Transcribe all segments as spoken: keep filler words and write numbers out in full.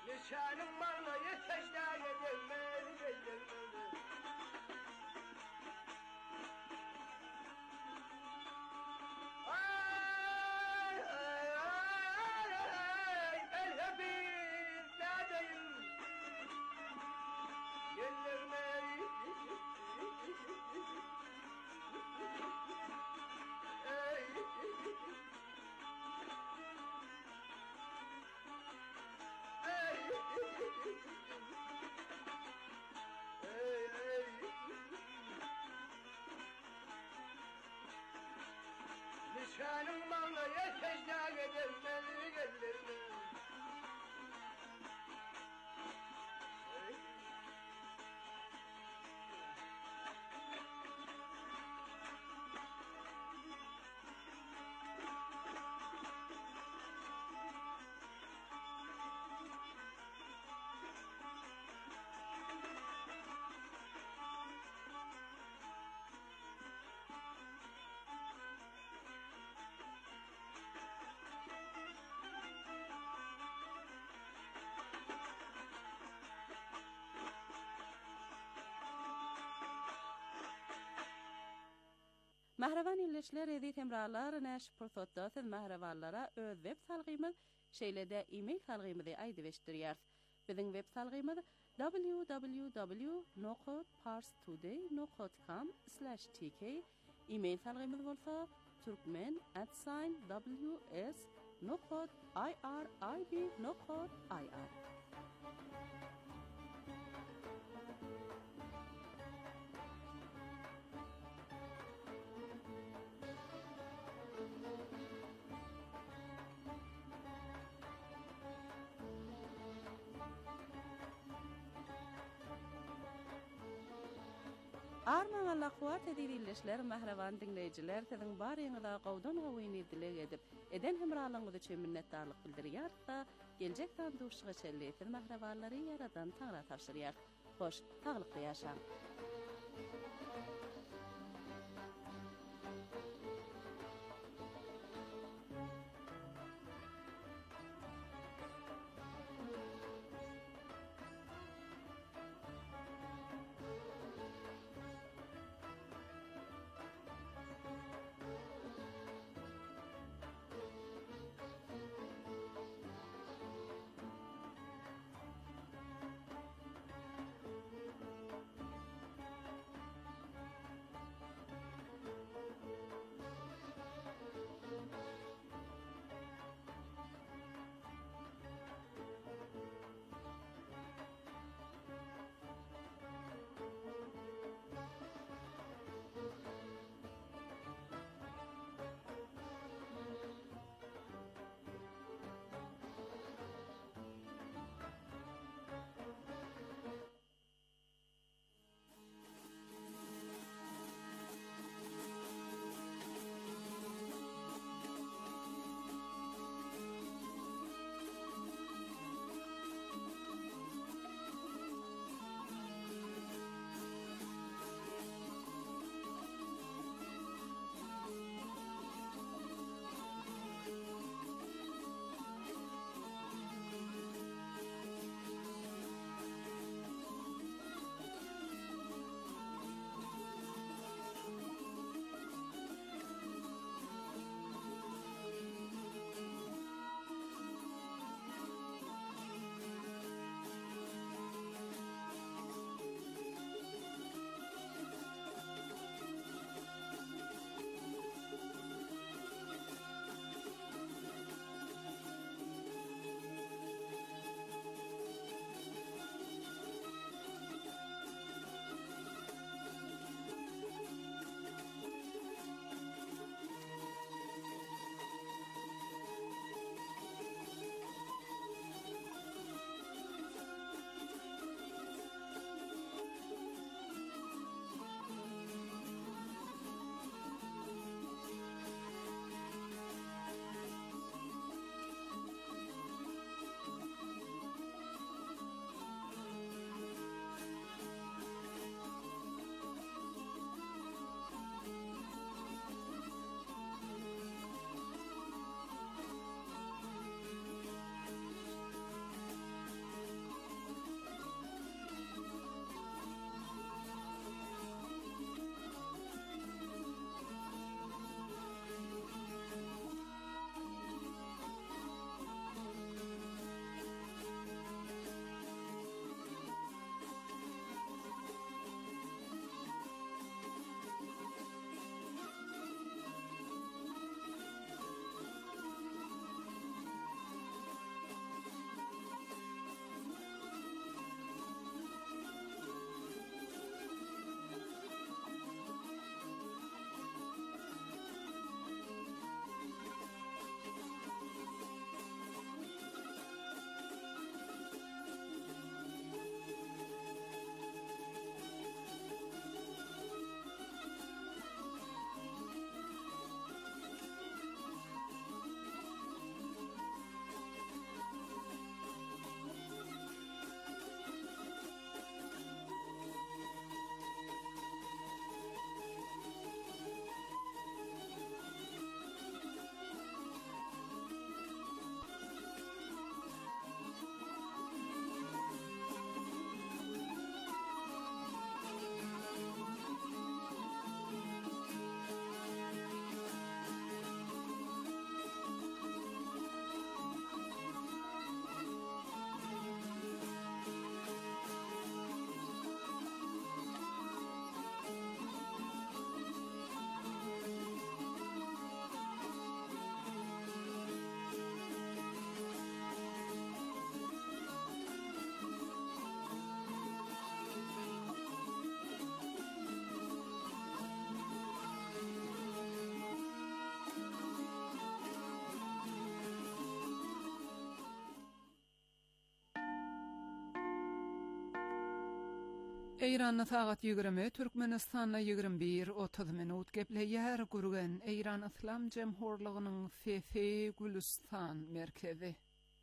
Nişanım bana yetişler edilmez edilmez. Ay ay ay ay el bir dadayım. Gelir mi? Ey ey ey Nişanım bana yetişler edilmez edilmez. Mahravan illeşler edit emralar näş pursatda siz mahravanlara öz web salgymyz şeýlede e-mail salgymyzy aýdybeşdirýär. Biziň web salgymyz w w w nokta parstoday nokta com slash t k. E-mail salgymyz bolsa turkmen at w s nokta i r i b nokta i r. Arman Allah kuwat edilişler mahravan dinleýijiler siziň baryňyza gowdan gowyny dilek edip eden hemralygyňyzy üçin minnetdarlyk bildirýär da geljek tanduşyga çelleýär mahrawanlary yaradan taňra tapşyrýar. Hoş, taglykly ýaşaň. Eýranyň sagat ýigirmi, Türkmenistanyň ýigirmi bir otuz minut gepleýär gurgen Eýran Islam Jemhurlygynyň F F Gülistan merkezi.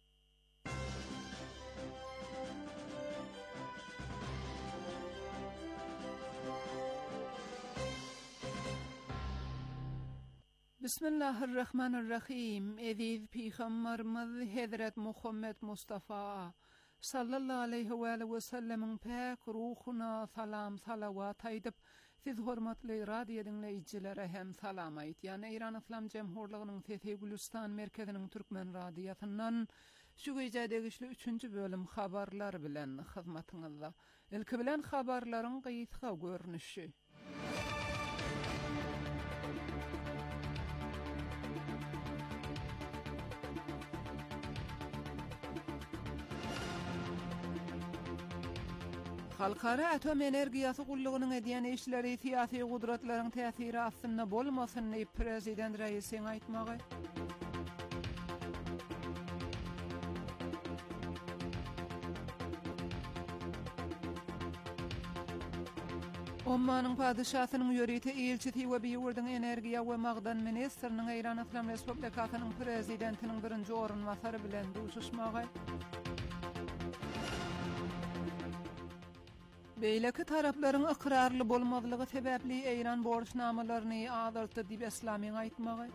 Bismillahirrahmanirrahim. Eziz Peygamberimiz Hazret Muhammed Mustafa sallallahu aleyhi ve sellem'in pek ruhuna salam salavat aýdyp, siz hormatly radio dinleýijilere hem salam aýtýan Eýran Islam Jemhurlygynyň F F Gülistan merkeziniň türkmen radiýasyndan şu gecädegi üçünçi bölüm habarlar bilen hyzmatyňyzda. Ilki bilen habarlaryň gysga görnüşi. Halkara atom energiýasy gullygynyň edýän işleri siýasy gudratlaryň täsiri aslynda bolmasyny prezident Raisiň aýtmagy. Ommanyň padyşahynyň ýöreti elçisi we Biýurdyň energiýa we magdan ministriniň Eýran Islam Respublikasynyň prezidentiniň birinji orunmasary bilen duşuşmagy. Beýleki taraplaryň ikrarly bolmazlygy sebäpli Eýran borçnamalaryny azaltdy diýip Islamiň aýtmagy.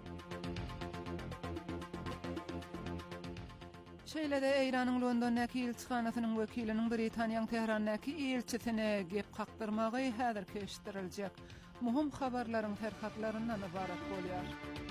Şeýlede Eýranyň Londondaky elçixanasynyň wekiliniň Britaniýanyň Tehrandaky elçisine gep kakdyrmagy häzir keşdiriljek. Muhim habarlaryň terhatlaryndan ibarat bolýar.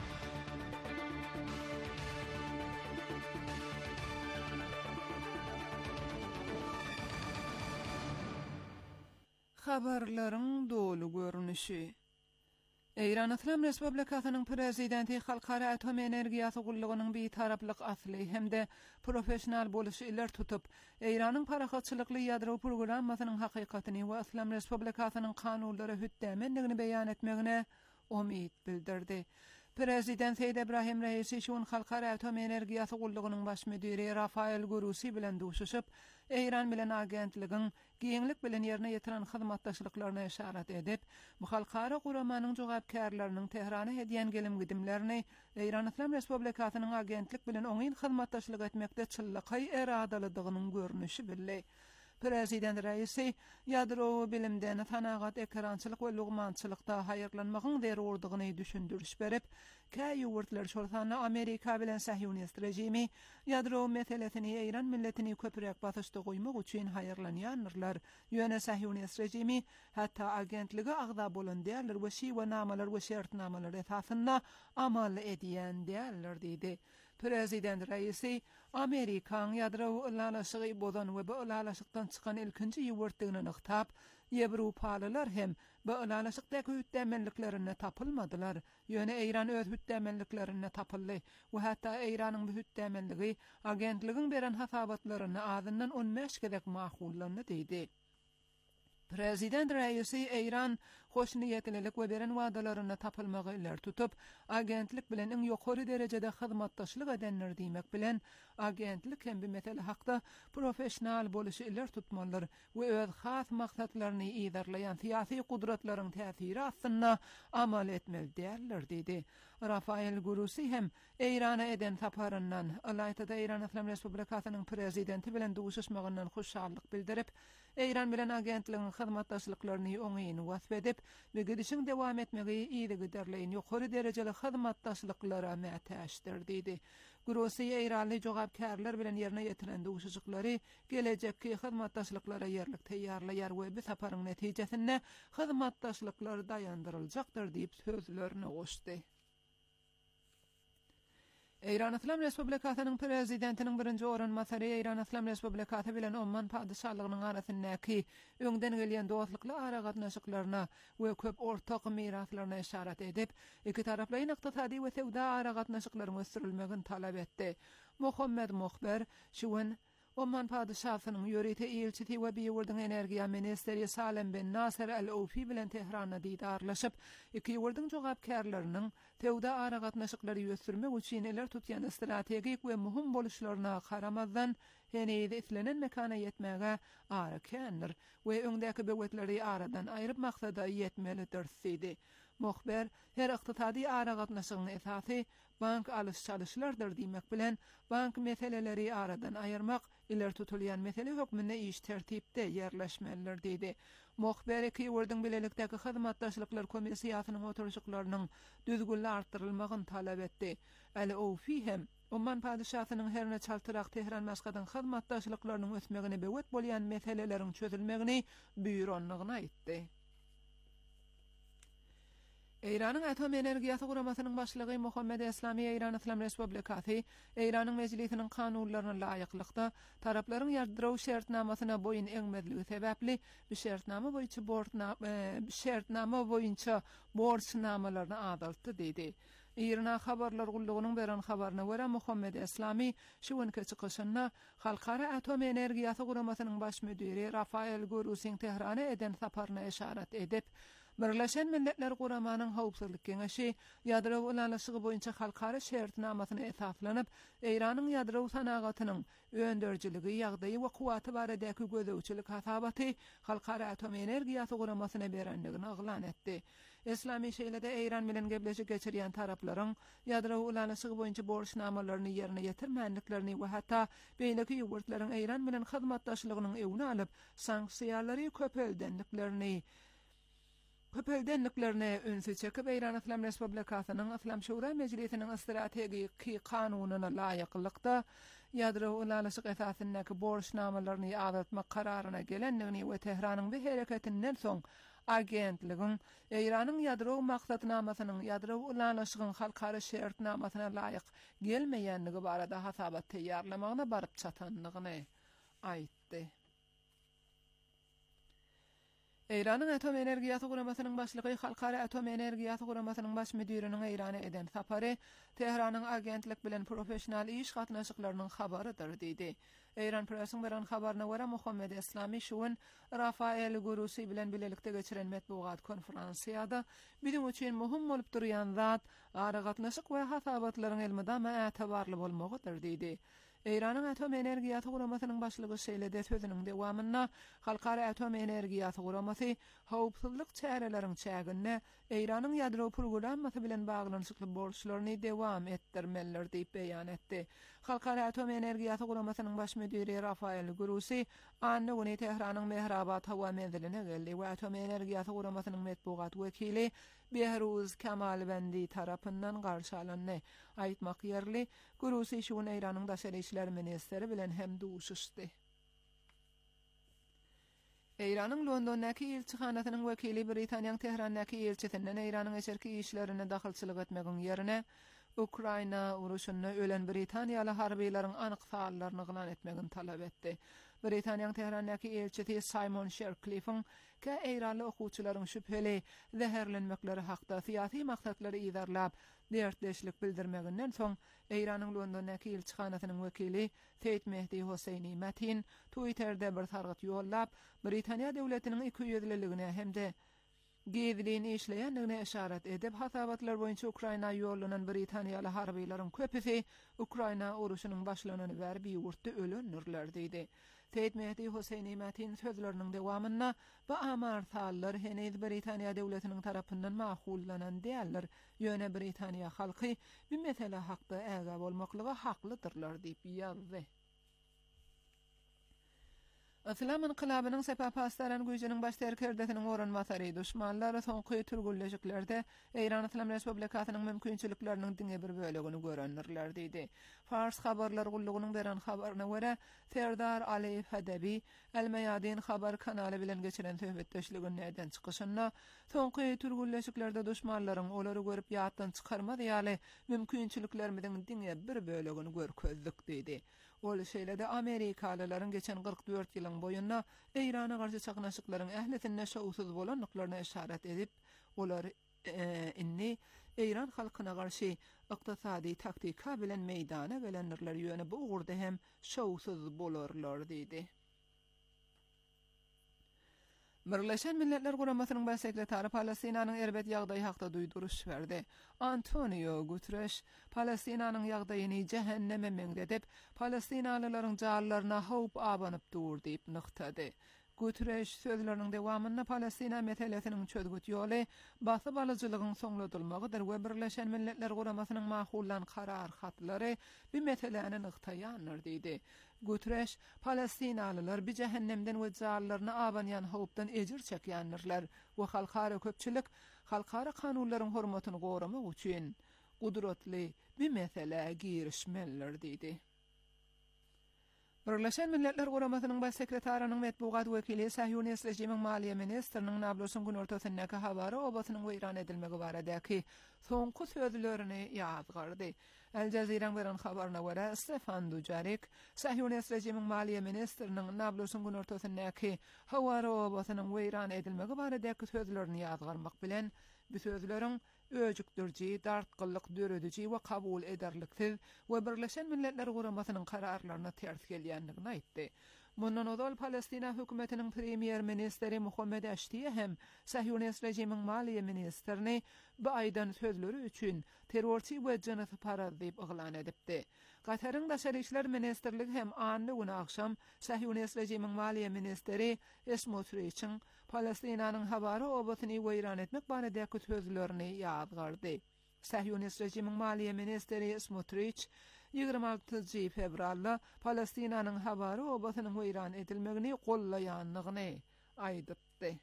Habarlaryň dolu görnüşi. Eýran Islam Respublikasynyň prezidenti halkara atom energiýasy gullygynyň bir taraplyk asly hemde professional boluşy iler tutup, Eýranyň parahatçylykly ýadro programmasynyň hakykatyny we Islam Respublikasynyň kanunlary hütdämenligini beýan etmegine umyt bildirdi. Prezident Seýid Ibrahim Raisi şuň halkara atom energiýasy gullygynyň baş müdiri Rafael Gurusi bilen duşuşyp, Eýran bilen agentligiň giňlik bilen ýerine ýetiren hyzmatdaşlyklaryna işaret edip, bu halkara guramanyň jogapkärläriniň Tehrana hedýän gelim gidimlerini Eýran Islam Respublikasynyň agentlik bilen oňyn hyzmatdaşlyk etmekde çyllyky eradalydygynyň görnüşi bildi. Prezident Raisi ýadro bilimden tanagat ekrançylyk we lugmançylykda haýyrlanmagyň zerurdygyny düşündürüş berip, käý ýurtlar şolsany Amerika bilen Sahyonist rejimi ýadro meselesini Eýran milletini köpürek basyşda goýmak üçin haýyrlanýanlar. Ýöne Sahyonist rejimi hatda agentligi agda bolan däller we şiwa namalar we şertnamalar esasynda amal edýän däller diýdi. Prezident Raisi Amerikan ýadro ulalaşygy bodan we bu ulalaşykdan çykan ilkinji ýurtdygyny nyktap, Ýewropalylar hem bu ulalaşykdaky hütdämenliklerini tapylmadylar. Ýöne Eýran öz hütdämenliklerini tapyldy we hatda Eýranyň bu hütdämenligi agentligiň beren hasabatlaryny azyndan on beş gezek mahullanyny diýdi. Prezident Raisi Eýran hoş niýetlilik we beren wadalaryny tapylmagy iler tutup, agentlik bilen iň ýokary derejede hyzmatdaşlyk edenler diýmek bilen agentlik hem bu mesele hakda professional boluşy iler tutmalylar we öz has maksatlaryny ýerleýän syýasy gudratlaryň täsiri aslynda amal etmeli däller diýdi. Rafael Gurusi hem Eýrana eden saparyndan alaytyda Eýran Islam Respublikasynyň prezidenti bilen duşuşmagyndan hoşallyk bildirip, Eýran bilen agentligiň hyzmatdaşlyklaryny oňyny wasf edip, we gidişiň dowam etmegi ýygy derleýin ýokary derejeli hyzmatdaşlyklara mätäşdir diýdi. Gurusi Eýranly jogapkärler bilen ýerine ýetiren duşuşyklary gelecekki hyzmatdaşlyklara ýerlik teýýarlaýar we bu saparyň netijesinde hyzmatdaşlyklar daýandyryljakdyr diýip sözlerini goşdy. Eýran Islam Respublikasynyň prezidentiniň birinji orunmasary Eýran Islam Respublikasy bilen Omman padyşahlygynyň arasyndaky öňden gelýän dostlukly aragatnaşyklaryna we köp ortak miraslaryna işaret edip, iki taraplaryň ykdysady we sewda aragatnaşyklaryny ösdirilmegini talap etdi. Muhammed Muhber şuň Oman padişahının yörete ilçiti we Biwurdun Energiya Ministeri Salem bin Nasir el-Oufi bilen Tehran'da didarlaşyp, iki ýurdun jogapkärleriniň tewda ara gatnaşyklary ýötürmek üçin eler tutýan strategik we muhim boluşlaryna garamazdan henüz itlenen mekana yetmäge ara kändir we öňdäki böwetleri aradan aýryp maksada yetmelidir diýdi. Muhber her ykdysady ara gatnaşygyň esasy bank alys çalyşlardyr diýmek bilen bank meseleleri aradan aýyrmak iler tutulýan mesele hökmünde iş tertipde ýerleşmelidir diýdi. Muhber iki ýurdun bilelikdäki hyzmatdaşlyklar komissiýasynyň oturuşyklarynyň düzgünli artdyrylmagyny talap etdi. El-Oufi hem Oman padişahının herne çaltyrak Tehran Maskatyn hyzmatdaşlyklarynyň ösmegine böwet bolýan meseleleriň çözülmegini büýronlygyna aýtdy. Eýranyň atom energiýasy guramasynyň başlygy Muhammed Eslami Eýran Islam Respublikasy Eýranyň mejlisiniň kanunlaryna laýyklykda taraplaryň ýardyraw şertnamasyna boyun eňmezligi sebäpli bu şertnama boýunça borçnama şertnama boýunça borçnamalaryny azaltdy diýdi. Irna habarlar gullugynyň beren habaryna görä Muhammed Eslami şu günki çykyşynda Halkara Atom Energiýasy Guramasynyň baş müdiri Rafael Gurusiň Tehrana eden saparyna işaret edip, Birleşen Milletler Guramanyň Howpsuzlyk Keňeşi ýadraw ulanlaşygy boýunça halkara şertnamasyna esaslanyp, Eýranyň ýadraw sanagatynyň öndürjiligi ýagdaýy we kuwaty baradäki gözewçilik hasabaty halkara atom energiýasy guramasyna berenligini aglan etdi. Eslami şeýlede Eýran bilen gebleşik geçirýän taraplaryň ýadraw ulanlaşygy boýunça borçnamalaryny ýerine ýetirmänliklerini we hatda beýleki ýurtlaryň Eýran bilen hyzmatdaşlygynyň ewne alyp sanksiýalary köpeldenliklerini Köpeldenliklerine önsü çekip Eýran Islam Respublikasynyň Islam Şura Mejlisiniň strategik kanunyna laýyklykda ýadraw ulanlaşyk esasyndaky borçnamalaryny azaltmak kararyna gelenligini we Tehranyň bu hereketinden soň agentligiň Eýranyň ýadraw maksatnamasynyň ýadraw ulanlaşygyň halkara şertnamasyna laýyk gelmeýänligi barada hasabat teýýarlamagyna baryp çatanlygyny aýtdy. Eýranyň atom energiýasy guramasynyň başlygy Halkara Atom Energiýasy guramasynyň baş müdiriniň Eýrana eden sapary Tehranyň agentlik bilen professional iş gatnaşyklarynyň habarydyr diýdi. Eýran pressiň beren habaryna görä Muhammed Eslami şuun Rafael Gurusi bilen bilelikde geçiren metbuat konferensiýada bizim üçin muhim bolup durýan zat ara gatnaşyk we hasabatlaryň elmydama ätibarly bolmagydyr diýdi. Eýranyň atom energiýasy guramasynyň başlygy şeýlede sözüniň dewamyna Halkara Atom Energiýasy guramasy howpsuzlyk çäreleriň çägine Eýranyň ýadro programmasy bilen baglanyşykly borçlaryny dewam etdirmelidir diýip beýan etdi. Halkara Atom Energiýasy guramasynyň baş müdiri Rafael Gurusi anny güni Tehranyň Mehrabat hawa menziline geldi we atom energiýasy guramasynyň metbuat wekili Behruz Kamalbendi tarapyndan garşy alanny aýtmak ýerli. Gurusi şu Eýranyň daşary işler ministeri bilen hem duşuşdy. Eýranyň Londondaky elçihanasynyň wekili Britaniýanyň Tehrandaky elçisinden Eýranyň eşerki işlerine dahilçilik etmegiň ýerine Ukraina uruşunda ölen Britaniýaly harbiýlaryň anyk fallaryny glan etmegini talap etdi. Britaniýanyň Tehrandaky elçisi Simon Shercliffe ka Eýranly okuwçylaryň şüpheli zäherlenmekleri hakda syýasy maksatlary ýerlap dertleşlik bildirmeginden soň Eýranyň Londondaky elçihanasynyň wekili Seyit Mehdi Hosseini Matin Twitter'de bir targyt ýollap Britaniýa döwletiniň iki ýüzliligine hemde Gizliň işleýänligine işaret edip hasabatlar boýunça Ukraina ýolunan Britaniýaly harbiýlaryň köpüsi Ukraina uruşynyň başlanyny berip ýurtda ölenler diýdi. Seyit Mehdi Hosseini Matin sözleriniň dewamyna bu amar sallar henüz Britaniýa döwletiniň tarapyndan maqullanan däldir. Ýöne Britaniýa halky bu mesele hakda äga bolmaklygy haklydyrlar diýip ýazdy. Islam inqilabynyň sepapastarany güýjüniň baş terkerdetiniň oranmasary düşmanlary soňky türgülleşiklerde Eýran Islam Respublikasynyň mümkinçilikleriniň diňe bir bölegini görenlerler diýdi. Fars habarlar gullugynyň beren habaryna görä Serdar Aliyev Hadebi El-Meyadin habar kanaly bilen geçiren söhbetdeşligini näden çykyşynda soňky türgülleşiklerde düşmanlaryň olary görüp ýatdan çykarmady ýaly mümkinçiliklerimiň diňe bir bölegini görkezdik diýdi. Ol şeýlede Amerikalylaryň geçen kırk dört ýylyň boýundan Eýrana garşy çaknaşyklaryň ählisinde şowsuz bolanlyklaryna işaret edip, olar e, inni Eýran halkyna garşy ykdysady taktika bilen meýdana gelenler ýöne bu ugurda hem şowsuz bolarlar diýdi. Birleşen Milletler Guramasynyň baş sekretary Palestinanyň erbet ýagdaýy hakda duýduruş berdi. Antonio Guterres Palestinanyň ýagdaýyny jehenneme meňdedip, Palestinalylaryň jarlaryna howp abanyp dur diýip nyktady. Guterres sözlerinin dewamyny Palestina meselesiniň çözgüt ýoly basyp alyjylygyň soňladylmagydyr we Birleşen Milletler Guramasynyň makullan karar hatlary bu meseleni nyktaýanlar diýdi. Guterres Palestinalylar bi cehennemden we jarlaryna abanyan howpdan ejir çekýänler we halkara köpçilik halkara kanunlaryň hormatyny goramak üçin gudratly bir mesele girişmeliler diýdi. Birleşen Milletler Guramasynyň baş sekretarynyň medbugat wekili Sahyonist rejimiň maliýe ministriniň Nablusyň gün ortasyndaky habary obasynyň weýran edilmegi baradaky soňky sözlerini ýazgardy. El Jazeera'ň beren habaryna görä Stefan Dujarric Sahyonist rejimiň maliýe ministriniň Nablusyň gün ortasyndaky habary obasynyň weýran edilmegi baradaky sözlerini ýazgarmak bilen bu sözleriň öjükdirji, dartgyllyk döredici we kabul ederliksiz we Birleşen Milletler Guramasynyň kararlaryna ters gelýändigini aýtdy. Mundan odal Palestina hökümetiniň premier ministeri Muhammed Ashtiye hem Sahyonist rejimiň maliýe ministrini bu aýdan sözleri üçin terrorçy we janaty paraz diýip oglan edipdi. Gataryň daşary işler ministerligi hem anly güni akşam Sahyonist rejimiň maliýe ministeri Smotrich'in Palestinanyň habary obasyny weýran etmek baradaky sözlerini ýazgardy. Sahyonist rejimiň maliýe ministeri Smotrich ýygrima altynjy fevralda Palestinanyň habary obasynyň weýran edilmegini gollaýanlygyny aýdypdy.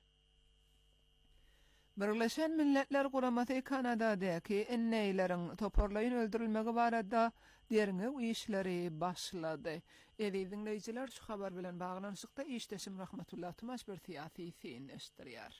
Birleşen Milletler Guramasy Kanadadaky enneýleriň toparlaýyn öldürilmegi barada derňe işleri başlady. Eýdi dinleýijiler şu habar bilen baglanyşykda işdeşim Rahmetullah Tumaş bir syýasy fin eşdirýär.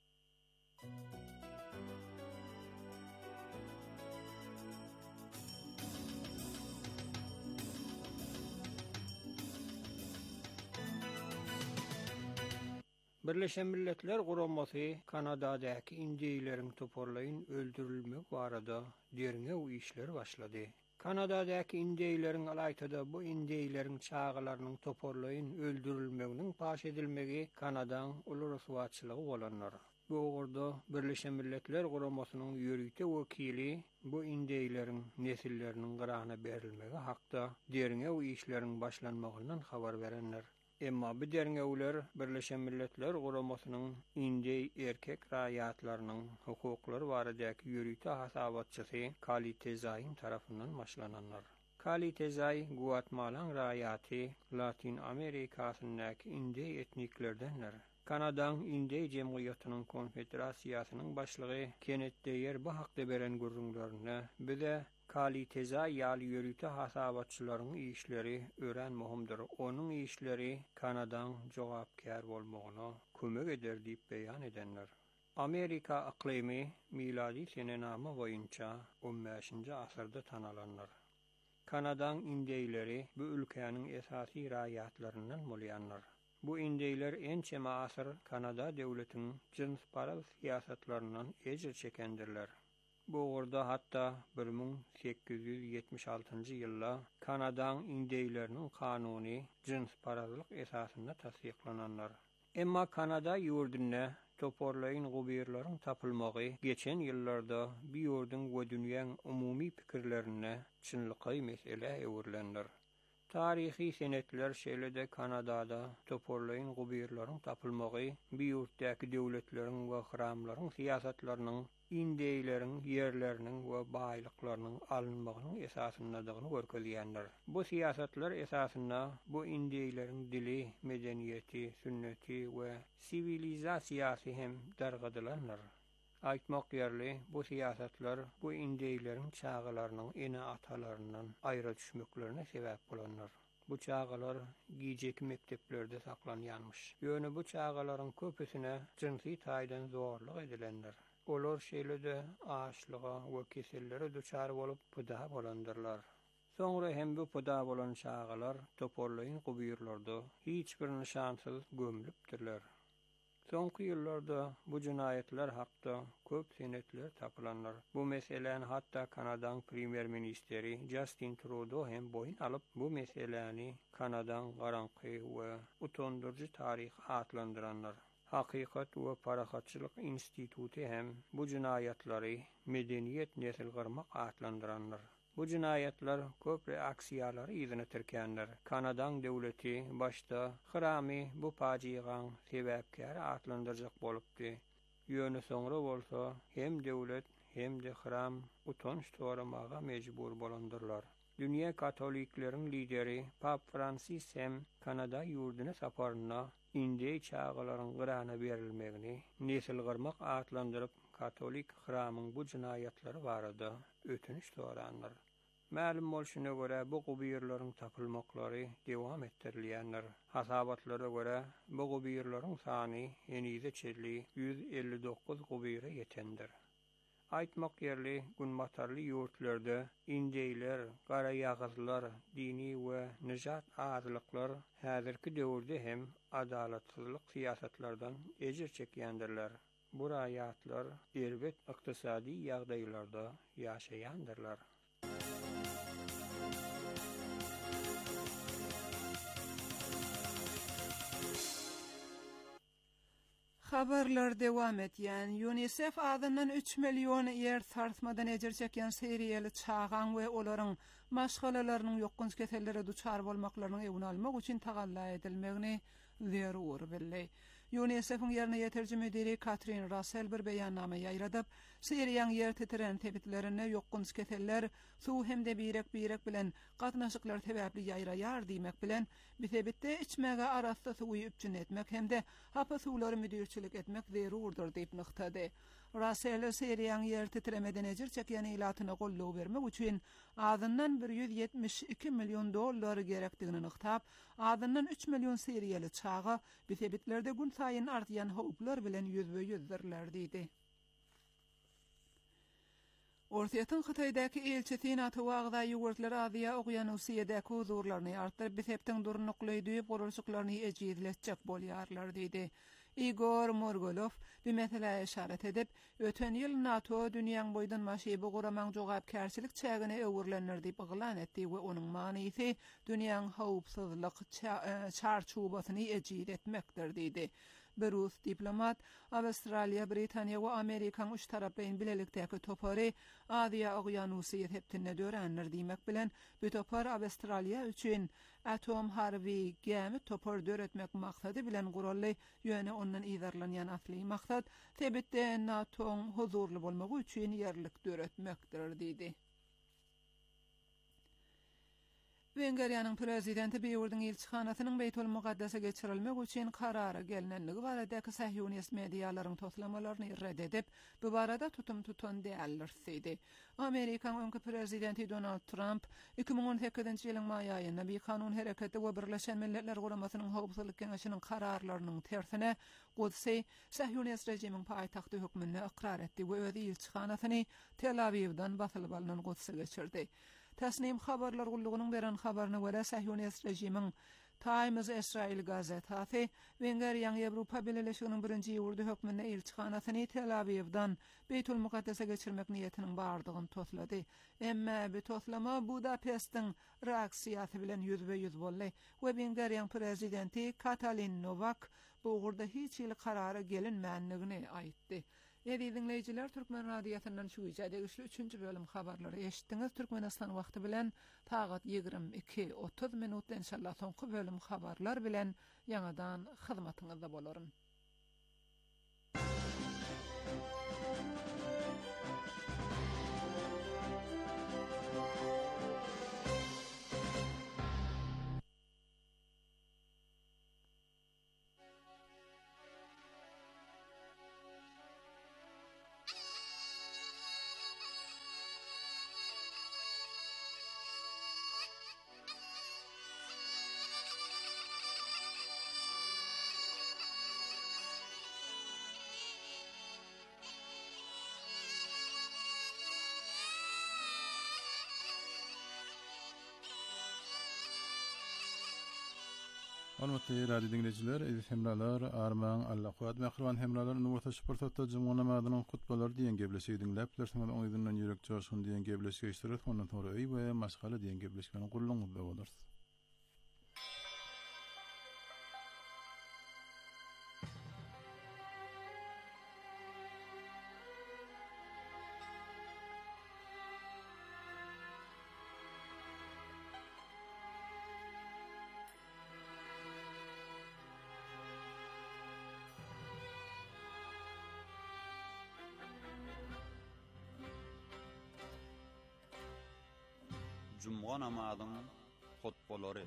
Birleşen Milletler Guramasy Kanadadaky indiýleriň toparlaýyn öldürilmegi barada derňe işleri başlady. Kanadadaky indiýleriň alaýtada bu indiýleriň çağalarynyň toparlaýyn öldürilmeginiň paş edilmegi Kanadaň uluswaçylygy bolanlar. Bu ugurda Birleşen Milletler Guramasynyň ýörükde wekili bu indiýleriň nesilleriniň gyrana berilmegi hakda derňe işleriň başlanmagynyň habar berenler. Emma bu derňewler Birleşen Milletler Guramasynyň indiý erkek raýatlarynyň hukuklary baradaky ýörükde hasabatçysy Kali Tezaýyň tarapyndan başlananlar. Kali Tezaý Guatemalaň raýaty Latin Amerikasyndaky indiý etniklerdenler. Kanadaň indiý jemgyýatynyň konfederasiýasynyň başlygy Kenneth Deyer bu hakda beren görüňlerini bize Kali Tezaý ýaly ýörükde hasabatçylaryň işleri ören muhimdir. Onuň işleri Kanadaň jogapkär bolmagyna kömek eder diýip beýan edenler. Amerika aklimi miladi senenama boýunça on beşinji asyrda tanalanlar. Kanadaň indiýleri bu ülkäniň esasy raýatlaryndan bolýanlar. Bu indiýler ençeme asyr Kanada döwletiniň jinsparal siýasatlaryndan ejir çekendirler. Bu ugurda hatta bir ming sekiz yüz yetmiş altynjy ýylda Kanadaň indiýleriniň kanuny jinsparallyk esasynda tasdiklananlar. Emma Kanada ýurduna toparlaýyn gubirlaryň tapylmagy geçen ýyllarda bir ýurdun we dünýäň umumy pikirlerine çynlyky mesele ewirlendir. Tarihi senetler şeýlede Kanadada toparlaýyn gubirlaryň tapylmagy bir ýurtdaky döwletleriň we hramlaryň siýasatlarynyň indiýleriň ýerleriniň we baýlyklarynyň alınmagynyň esasyndadygyny görkezýändir. Bu siýasatlar esasynda bu indiýleriň dili, medeniýeti, sünneti we sivilizasiýasy hem dargadylanlar. Aýtmak ýerli, bu siýasatlar bu indiýleriň çağalarynyň ene atalaryndan aýra düşmeklerine sebäp bolanlar. Bu çağalar giýjek mekteplerde saklanýanmyş. Ýöne bu çağalaryň köpüsine jinsi taýdan zorluk edilenler. Olar şeýlede açlyga we kesellere duçar bolup puda bolandyrlar. Soňra hem bu puda bolan çağalar toparlaýyn gubirlarda hiç bir nişansyz gömülipdirler. Soňky ýyllarda bu jinayetler hakda köp senetler tapylanlar. Bu meseleni hatda Kanadaň premier ministeri Justin Trudeau hem boyun alyp bu meseleni Kanadaň garanky we utandyrjy taryhy atlandyranlar. Hakykat we Parahatçylyk instituty hem bu jinayatlary medeniýet nesil gyrmak atlandyranlar. Bu jinayetler köp reaksiýalary ýygyny türkänler. Kanadaň döwleti başda Hramy bu pajiýaň sebäpkäri atlandyrjak bolupdy. Ýöne soňra bolsa hem döwlet hem de Hram utanç toramaga mejbur bolandyrlar. Dünýä katolikleriň lideri Pap Francis hem Kanada ýurduny saparyna indi çağalaryň gyrana berilmegini nesil gyrmak atlandyryp Katolik Hramyň bu jinayatlary barada ötünç soranlar. Ma'lum bolşuna göre bu gubirlaryň tapylmaklary dewam etdirilýändir. Hasabatlara göre bu gubirlaryň sany enize çelli yüz elli dokuz gubire ýetendir. Aýtmak ýerli günmatarly ýurtlarda indeýler, gara ýagyzlar, dini we nijat azlyklar häzirki döwürde hem adalatsyzlyk siýasatlardan ejir çekýändirler. Bu raýatlar elbet ykdysady ýagdaýlarda ýaşaýandyrlar. Habarlar dewam etýän. UNICEF adından üç milyon ýer tartmadan ejir çekýän seriýaly çağan we olaryň maşgalalarynyň ýokgunç keselleri duçar bolmaklaryny ewne almak üçin tagalla edilmegini zerur bildi. UNICEF'in ýerine ýetirji müdiri Catherine Russell bir beýannama ýaýradyp, seriýaň ýer titiren tebitlerine ýokgunç keseller suw hemde birek-birek bilen gatnaşyklar sebäpli ýaýraýar diýmek bilen bitebitde içmäge arasda suwy üpjün etmek hemde hapa suwlary müdirçilik etmek zerurdur diýip nyktady. Russell seriýaň ýer titiremeden ejir çekýän ilatyna gollaw bermek üçin adından bir yüz ýetmiş iki milyon dollar gerekdigini nyktap, adından üç milyon seriýaly çağa bitebitlerde gün saýyn artýan howplar bilen ýüzbe-ýüz dirler diýdi. Ortaýatyn Hytaýdaky elçisi Natowagda ýugurtlar Aziýa Okyanusyadaky huzurlaryny artyryp bitepden durnukly düýüp boluşyklaryny ejizletjek bolýarlar diýdi. Igor Morgolov bir mesele işaret edip, öten ýyl NATO dünýäň boýdan maşyby guramaň jogapkärçilik çägine öwürlenir diýip yglan etdi we onuň manysi dünýäň howpsuzlyk çarçubasyny ejid etmekdir diýdi. Bir Rus diplomat Avustraliýa, Britaniýa we Amerikaň üç tarapyn bilelikdäki topary Aziýa Okyanusy hepdine dörenler diýmek bilen bu topar Avustraliýa üçin atom harby gemi topar döretmek maksady bilen gurully ýöne ondan iýerlenýän asly maksat tebitde NATO'ň huzurly bolmagy üçin ýerlik döretmekdir diýdi. Wengeriýanyň prezidenti Beýurdyň elçixanasynyň Beytul Mugaddasa geçirilmek üçin karara gelinenligi baradaky Sahyonist mediýalaryň toslamalaryny red edip, bu barada tutum tutan däýerlerdi. Amerikaň öňkü prezidenti Donald Trump iki bin on sekizinji ýylyň maý aýynda bir kanun hereketi we Birleşen Milletler Guramasynyň howpsuzlyk keňeşiniň kararlarynyň tersine Qudsy Sahyonist rejimiň paýtagty hökmüne ikrar etdi we öz elçixanasyny Tel Avivdan basylyp alynan Qudsy geçirdi. Tasnim habarlar gullugynyň beren habaryna görä Sahyonist rejimiň Times Israel gazetasi Wengeriýan Ýewropa Birleşiginiň birinji ýurdu hökmüne elçixanasyny Tel Avivdan Beytul Mugaddasa geçirmek niýetiniň bardygyny toslady. Emma bu toslama Budapest'in reaksiýasy bilen ýüzbe-ýüz boldy we Wengeriýan prezidenti Katalin Novak bu ugurda hiç ýyl karara gelinmänligini aýtdy. Ýa-da dinleýijiler, Türkmen radiosynyň şu ýerde güçlü üçünji bölüm habarlary eşitdiňiz. Türkmenistan wagty bilen tagat ýygrimi iki otuz minutda inşallah soňky bölüm habarlar bilen ýanadan hyzmatyňyzda bolaryn. Hormatly radio dinleyiciler, edip hemralar, armağan, Allah kuat mehriban hemralar, Nurta Sport'ta jumgana madynyň kutbalar diýen gebleşigi dinläp, lersiňiz oňyzyndan ýürek joşun diýen gebleşigi iştirak, ondan sonra öý we maşgala diýen gebleşigini gurulňyzda bolar. Cumğa namazynyň hutbalary.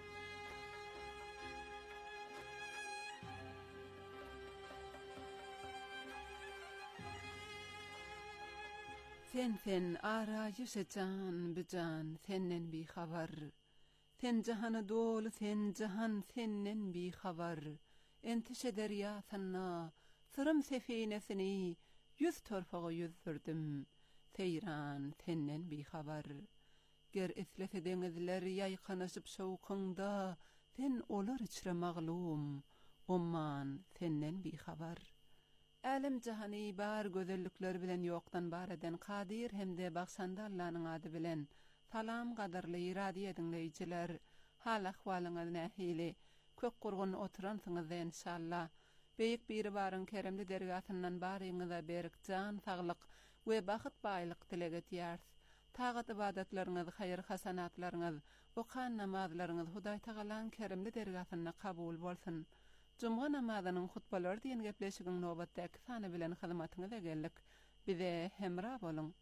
Sen sen arayışı can bican senden bir haber. Sen cihana dolu sen cihan senden bir haber. Entişe deryasına sırım sefinesini yüz torfağa yüzdürdüm. Seyran senden bir haber. Ger islet edengizler yaykanaşıp şoğukunda sen olar içre mağlum. Omman senden bir haber. Alam cihani bar gözellikler bilen yoktan bar eden Kadir hemde bakşanda Allah'nın adı bilen salam qadarlı iradiye dinleyiciler hal ahwalyňyz nähili kök gurgun oturansıňyz inşallah beýik biri barın keremli dergasyndan baryňyza berik jan saglyk we bahyt baýlyk dilek etýärs. Tagat ibadetleriniz, hayır hasanatlarınız, okan namazlarınız Hudaý Tagalaň keremli dergasyna kabul bolsun. Cumğa namazynyň hutbalary diýen gepleşigiň nobatdaky sany bilen hyzmatyňyza geldik. Bize hemra bolun.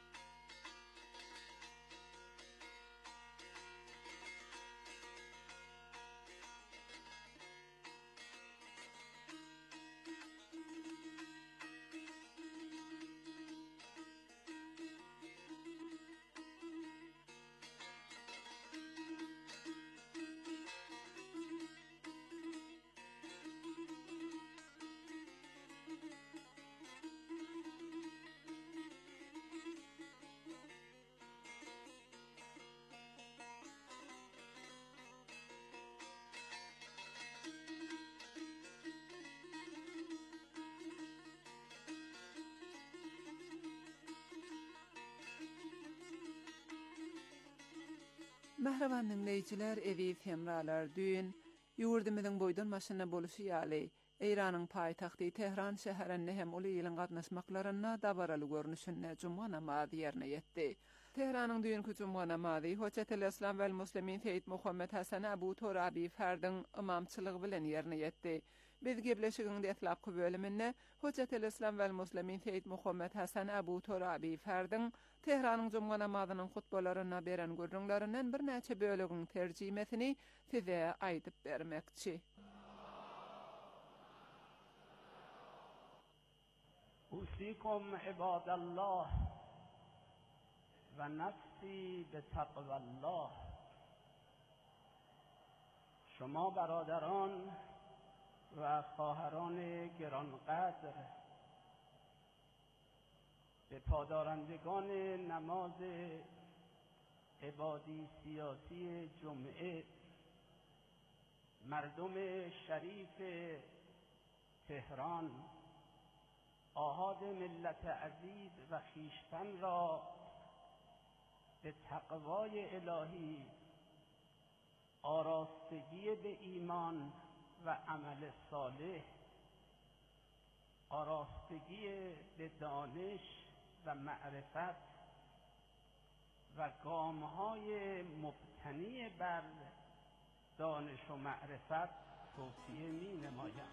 Mehriban dinleyiciler, eziz hemralar, düýün ýurdumyzyň boýdan maşyna boluşy ýaly Eýranyň paýtagty Tehran şäherinde hem uly ýylyň gatnaşmaklaryna dabaraly görnüşinde Cumğa namazy ýerine ýetdi. Tehranyň düýünkü Cumğa namazy Hoçatel Islam we Muslimin Seyyid Muhammed Hasan Abu Turabi Ferdin imamçylygy bilen ýerine ýetdi. Biz gebleşigiň detlapky bölüminde Hoçatel Islam we Muslimin Seyyid Muhammed Hasan Abu Turabi Ferdin Tehranyň Cumğa namazynyň hutbalaryna beren görüňlerinden bir näçe bölügiň terjimesini size aýdyp bermekçi. أوصيكم عباد الله ونفسي بتقوى الله. شما برادران و خواهران گرانقدر، به پادارندگان نماز عبادی سیاسی جمعه، مردم شریف تهران، آحاد ملت عزیز و خویشتن را به تقوای الهی، آراستگی به ایمان و عمل صالح، آراستگی به دانش و معرفت و گام‌های مبتنی بر دانش و معرفت توصیه می‌نمایم.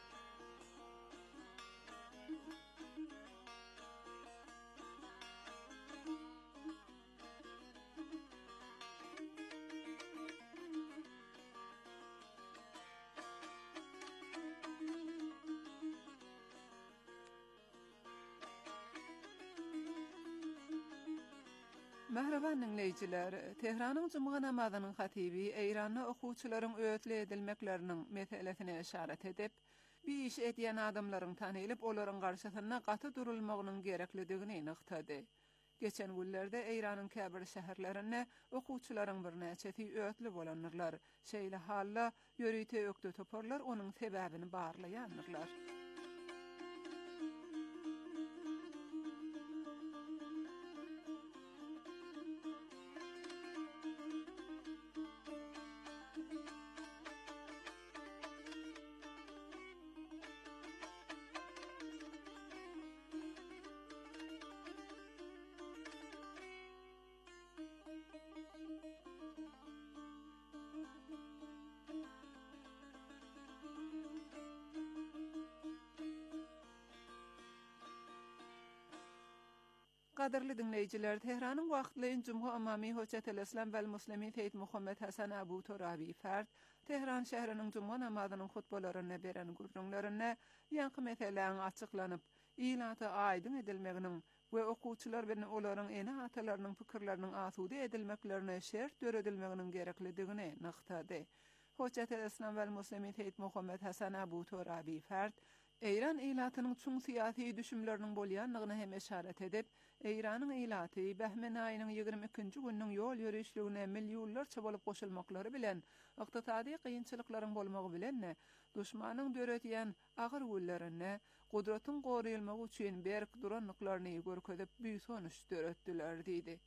Mehriban dinleyiciler, Tehranyň Cumğa namazynyň hatibi Eýranda okuwçylaryň öýütle edilmekleriniň meselesine işaret edip, bir iş edýän adamlaryň tanylyp olaryň garşysynda gaty durulmagynyň gereklidigini nyktady. Geçen günlerde Eýranyň käbir şäherlerinde okuwçylaryň bir näçesi öýtli bolanyrlar. Şeýle halla ýörüýte ökde toparlar onuň sebäbini barlaýanyrlar. Qadirli dinleyijiler, Tehranyň wagtlyň Jumha Amami Hoçatel Islam vel Muslimin Seyyid Muhammed Hasan Abu Turabi Fard, Tehran şäheriniň Jumha namazynyň hutbalaryna beren gurrunlaryna ýanky meseleň açyklanyp, ilaty aýdyn edilmeginiň we okuwçylar bilen olaryň ene atalarynyň pikirleriniň asudy edilmeklerine şert döredilmeginiň gereklidigine naqtady. Hoçatel Islam vel Muslimin Seyyid Muhammed Hasan Abu Turabi Fard, Eýran ilatynyň çuň syýasy düşümleriniň bolýanlygyna hem eşaret edip, Eýranyň ilaty Behmen aýynyň ýigirme ikinji günniň ýol ýürüşligine milliýonlarça bolup goşulmaklary bilen, ykdysady kynçylyklaryň bolmagy bilen duşmanyň döretýän agyr gullerini, gudratyň goraýylmagy üçin berk duranlyklaryny görkezip büýük sonuç döretdiler diýdi.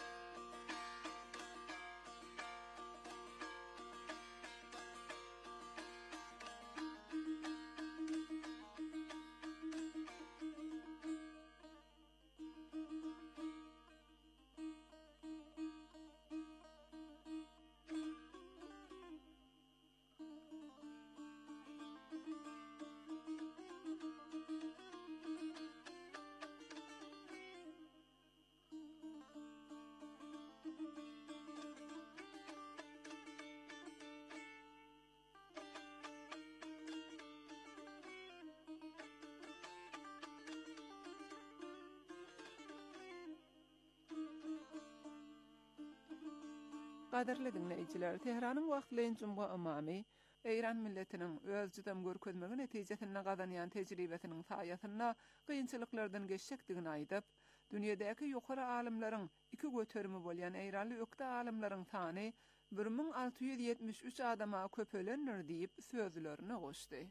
Qadirli dinleyijiler, Tehranyň wagtlyň Jumha Amami Eýran milletiniň öz jydam görkezmegi netijesinde gazanýan tejribesiniň saýasyna kynçylyklardan geçsekdigini aýdyp, dünýädäki ýokary alimlaryň iki göterimi bolýan Eýranly ökde alimlaryň sany bir ming alty ýüz ýetmiş üç adama köpelendir diýip sözlerini goşdy.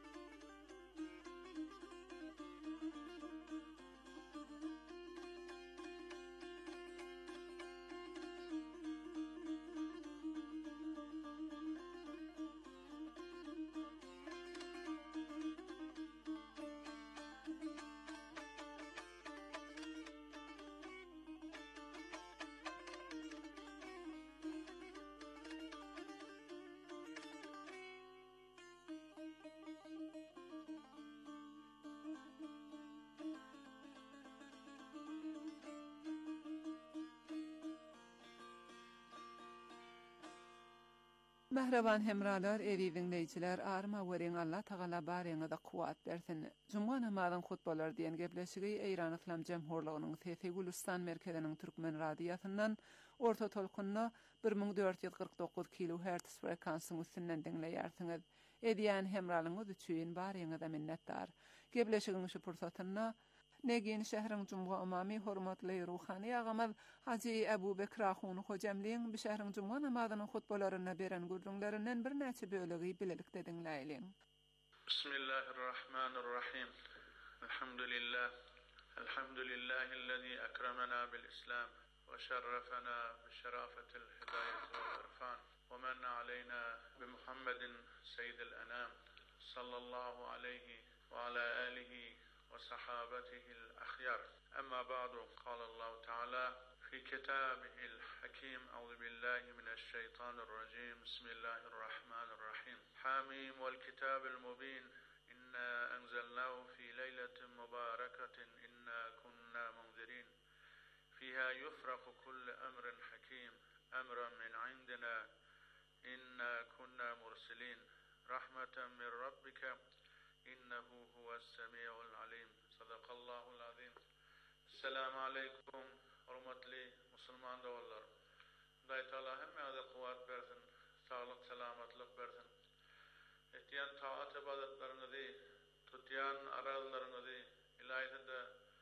Mehreban hemralar, evi dinleyijiler, arma weriň Allah Taala baryňyza kuwat bersin. Jumma namazynyň hutbalar diýen gepleşigi Eýran Islam Jemhurlygynyň Sefi Gulistan merkeziniň türkmen radiýasyndan orta tolkunna bir ming dört ýüz gyrk dokuz kilohertz frekansyň üstünden dinleýärsiňiz. Edýän hemralyňyz üçin baryňyza minnetdar. Gepleşigiň şu pursatyna Negin şähriň Jumha Amami hormatly ruhani agamaz Haji Abu Bekr Ahun hojamlyň bu şähriň Jumha namazynyň hutbalaryna beren gurrunlarynyň bir näçe bölegi bilelikde dinläýin. Bismillahirrahmanirrahim. Elhamdülillah. Elhamdülillahi'llezî ekramena bil İslam ve şerrefena bi şerafetil hidayet vel irfan ve men aleyna bi Muhammedin seyyidil enam sallallahu aleyhi ve ala alihi وصحابته الأخيار أما بعد قال الله تعالى في كتابه الحكيم أعوذ بالله من الشيطان الرجيم بسم الله الرحمن الرحيم حاميم والكتاب المبين إنا أنزلناه في ليلة مباركة إنا كنا منذرين فيها يفرق كل أمر حكيم أمرا من عندنا إنا كنا مرسلين رحمة من ربك إنه هو السميع العليم صدق الله العظيم. السلام عليكم hurmatly musulman dowlar. Gaýt Allah hemme kuwat bersin, sağlyk salamatlyk bersin. Etýän taat ibadatlaryňyzy, tutýan arazlaryňyzy ilahyda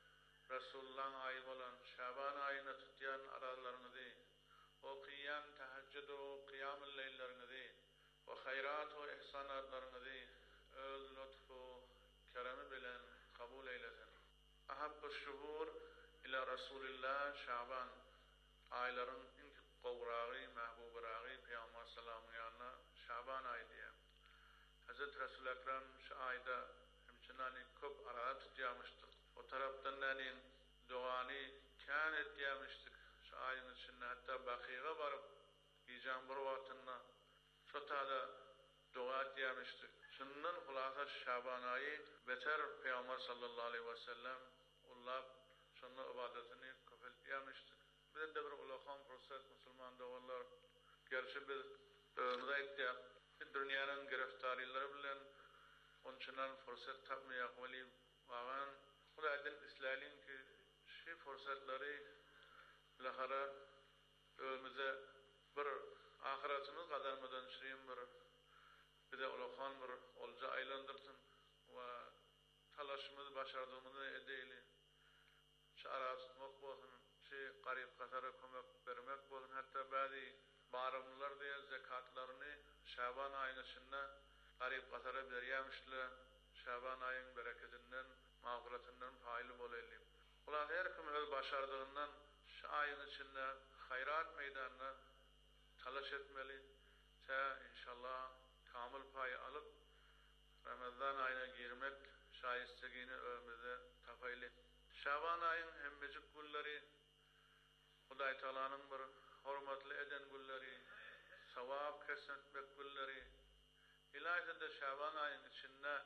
Resulullah'ın ayı bolan Şaban ayına tutyan aralarınızı, o kıyam teheccüd o kıyam-ı leyllerinizi, o hayrat o ihsanatlarınızı öz lütfu keremi bilen kabul eylesin. Ahabbü şuhur ila Resulillah Şaban ayların ilk qowrağı, mahbuburağı Peygamber sallallahu yanına Şaban ayı diye. Hazreti Resul-i Ekrem şu ayda hemçinani köp arada tutyamıştık. O taraftan nenin duani kân etdiyamıştık. Şu ayın içinde hatta Baki'ye varıp giyeceğim bir vaktinde şu tada dua etdiyamıştık. Şundan hulasa Şaban ayı beter Peygamber sallallahu aleyhi ve sellem Allah şunun ibadetini köp etdiyamıştık. Bir de bir ulakhan fırsat Müslüman doğullar gerçi biz ömrde etdiyak. Dünyanın gireftarileri bilen onçunan fırsat tapmayak veli vagan Hudaydın islalin ki şu fırsatları lahara önümüze bir ahiretimiz kazanmadan şireyim bir bir de ulakhan bir olca aylandırsın ve talaşımızı başardığımızı edeyli şu ara tutmak bolsun şu garip katara kömek vermek bolsun hatta bazı barımlılar diye zekatlarını Şaban ayının içinde garip katara veriyormuşlar Şaban ayının bereketinden mağfiretinden faili bolaylı. Ulan her kim öz başardığından şu ayın içinde hayrat meydanına talaş etmeli. Ta inşallah kamil payı alıp Ramazan ayına girmek şayisteliğini önümüze tapaylı. Şaban ayın hemmecik gulleri Huday Teala'nın bir hürmetli eden gulleri, sevap kesmetmek gulleri. İlahi de Şaban ayın içinde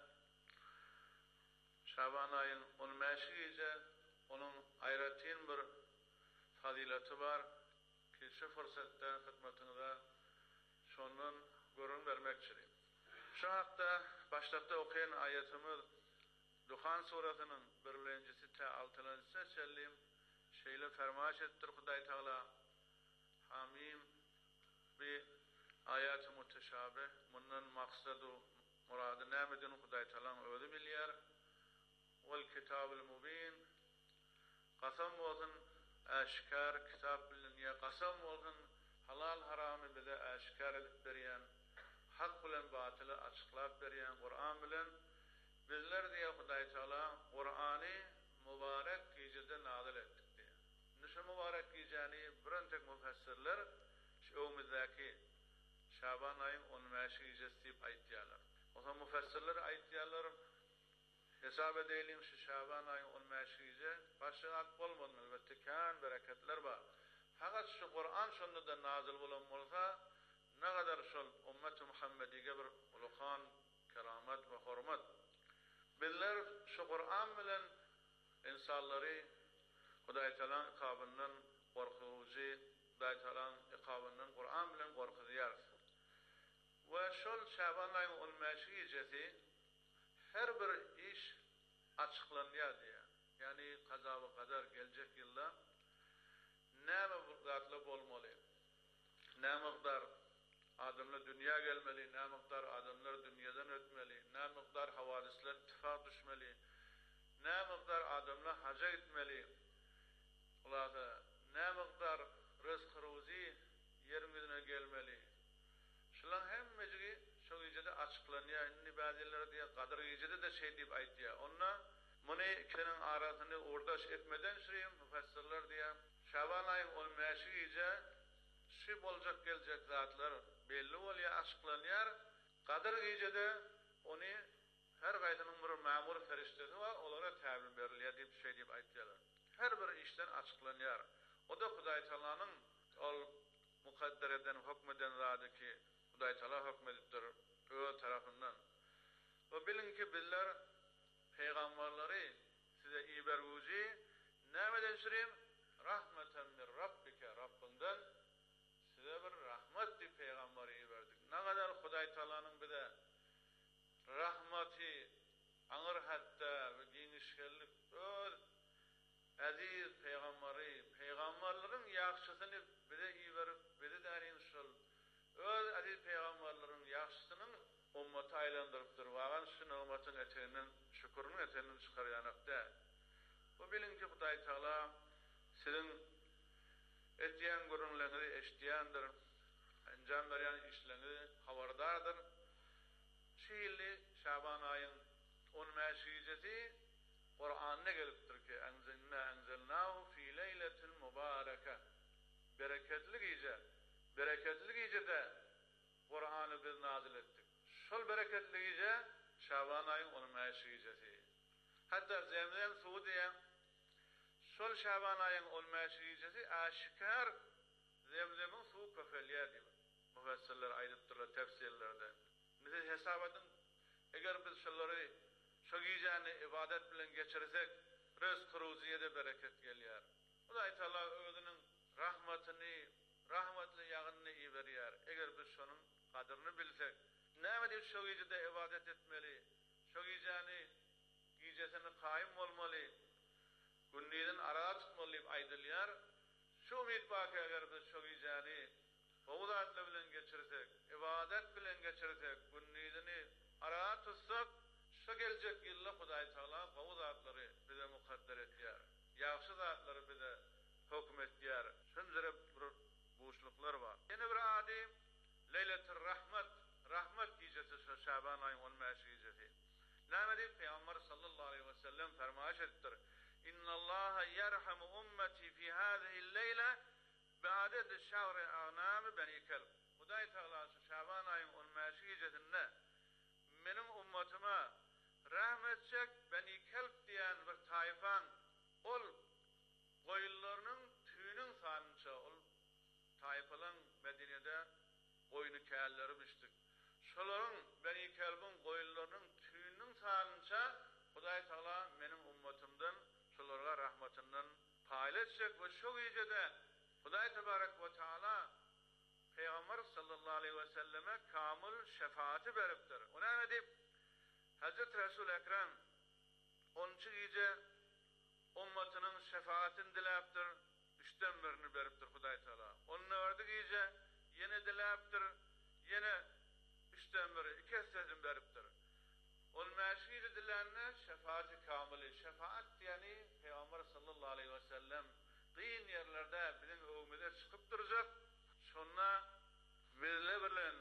Şaban ayın on beşi gece onun ayratin bir fazileti var ki şu fırsatta hizmetinize şunun görün vermekçidir. Şu hakta başlıkta okuyan ayetimiz Duhan suresinin birincisi ta altıncısı sellim şeyle fermaş ettir Huday Teala Hamim bir ayet-i muteşabih bunun maksadı muradı nemedin Huday Teala'nın ödü milyar والكتاب المبين قسم olsun aşkar kitap bilinye qasam olsun halal haramı bize aşkar edip beriyen hak bilen batılı açıklap beriyen Kur'an bilen bizler diye Huday Teala Kur'an'ı mübarek gecede nazil ettik diye. Nişe mübarek geceni bir tek müfessirler şömizdeki Şaban ayın on beşi gecesi deyip ayettiyalar. O zaman müfessirler ayettiyalar hesap edelim şu Şaban ayı on beşi gece başına ak olmadan elbette kan bereketler var. Fakat şu Kur'an şunda da nazil olan olsa ne kadar şol ümmet-i Muhammediye bir ulukan, keramet ve hürmet. Bizler şu Kur'an bilen insanları Huday Teala'nın ikabından korkucu, Huday Teala'nın ikabından Kur'an bilen korkuyar. Ve şol Şaban ayı on beşi gecesi her bir iş açıklanıyor diye. Yani kaza ve kadar gelecek yılda ne miktarla olmalı, ne miktar adamlar dünya gelmeli, ne miktar adamlar dünyadan ötmeli, ne miktar havadisler ittifak düşmeli, ne miktar adamlar hacca gitmeli, ulada ne miktar rızk ruzi yeryüzüne gelmeli. Şulan hemmeci şu gecede açıklanıyor. İnni bazıları diye kadar gecede de şey deyip ayet diye. Onunla bunu ikinin arasını uğraş etmeden şurayım müfessirler diye. Şaban ayın on beşi gece şu olacak gelecek zatlar belli oluyor, açıklanıyor. Kadar gecede onu her gaydının bir memur feriştesi var. Onlara tabi veriliyor deyip şey deyip ayet diyorlar. Her bir işten açıklanıyor. O da Huday Teala'nın ol mukadder eden, hükmeden zadı ki Huday Teala hükmediptir o tarafından. O bilin ki bizler peygamberleri size iyi berguci nemeden şireyim rahmeten min Rabbike Rabbinden size bir rahmet diye peygamberi iyi verdik. Ne kadar Huday Teala'nın bir de rahmeti anır hatta ve genişkellik o aziz peygamberi peygamberlerin yakşısını bize iyi verip bize derin şol öz aziz peygamberlerin yakşısının ummeti aylandırıptır. Vagan şu ümmetin eteğinin şükürünün eteğinin çıkaryanakta. Bu bilin ki Hudaý Taala sizin etýän görünlerini eşdiýändir, enjam berýän işlerini habardardyr. Şeýle Şaban aýyň on beşinji Kur'an'a gelipdir ki enzelna enzelnahu fi leyletin mübareke, bereketli gece, bereketli gecede Kur'an'ı biz nazil ettik. Şol bereketli gece Şaban ayın on beşinji. Hatta Zemzem suwu diýen şol Şaban ayın on beşinji aşikar Zemzem'in suwu köfelýär diýip müfessirler aýdypdyrlar tefsirlerde. Nede hesap edin, eger biz şolary şu geceni ibadet bilen geçirsek, rızk ruziýede bereket gelýär. Hudaý Taala özüniň rahmatyny, rahmatly ýagyny iberýär. Eger biz şonuň kadryny bilsek, näme diýip şu gecede ibadet etmeli, şu geceni gecesini kaym bolmaly, günniden arada tutmaly diýip aýdylýar. Şu umid bak eger biz şu geceni gowdatly bilen geçirsek, ibadet bilen geçirsek, günnidini arada tutsak, şu gelecek ýylla Hudaý Taala gowy zatlary bize mukadder etýär. Ýaxşy zatlary bize hökm etýär. Şunlara bir boşluklar bar. Ýene bir ady Leyletur Rahmat, rahmat gecesi şu Şaban aýynyň on beşinji. Näme diýip Peýgamber sallallahu aleyhi we sellem fermaýş etdir. İnnallaha yerhamu ummeti fi hadihi'l leyle ba'dad şahr a'nam bani kelb. Hudaý Taala şu Şaban aýynyň on beşinji menim ummatyma rahmetçek Beni Kelb diýen bir taýfan ol goýunlarynyň tüýünün sanynça ol taýfalan Medinede goýuny källeri biçdik. Şolaryň Beni Kelbin goýunlarynyň tüýünün sanynça Hudaý Taala menim ummatymdan şolarga rahmatyndan paýla etjek we şu gecede Hudaý tebarek we taala Peýgamber sallallahu aleyhi we selleme kamil şefaati beripdir. Ona ne diýip Hazreti Resul Ekrem onuncu gece ummatynyň şefaatini diläpdir, üçden birini beripdir Hudaý Taala. Onuncu gece ýene diläpdir, ýene üçden biri, iki hessedin beripdir. Ol mäşhir dilänne şefaati kamili, şefaat ýani Peýgamber sallallahu aleyhi we sellem gyn ýerlerde biziň öwümizde çykyp durjak. Şonna bizle bilen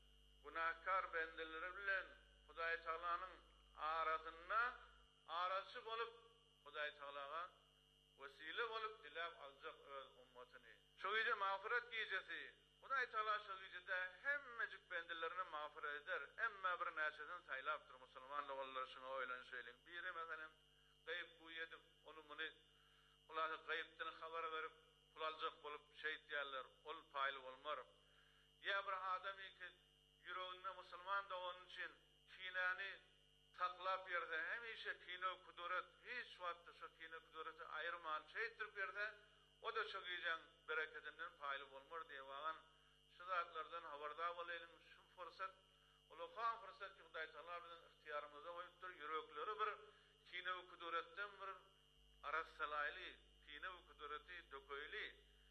günahkar bendeleri bilen Hudaý Taalanyň arasyna arasy bolup Hudaý Taalaga vesile bolup dilap aljak öz ummatyny. Şu gece mağfiret gecesi. Hudaý Taala şu gecede hemmejik bendelerini mağfiret eder. Emma bir näçeden saýlapdyr musulman oğullar şunu oýlan söýleň. Biri meselem gaýp bu ýedi onu muny ular gaýpden habar berip pul aljak bolup şeýit ýerler ol paýly bolmar. Ya bir adamy ki ýüreginde musulman da onun için kinani taklap ýerde hemişe kino kuduret hiç wagtda şu kino kudureti aýyrman şeýitdir berde o da şu gecen bereketinden paýly bolmar diýip wagan şu zatlardan habardar bolaylyň şu fursat ulaqan fursat ki Hudaý Taala biziň ihtiýarymyzda goýupdyr ýürekleri bir kino kuduretden bir aras salaýly kino kudureti dokoýly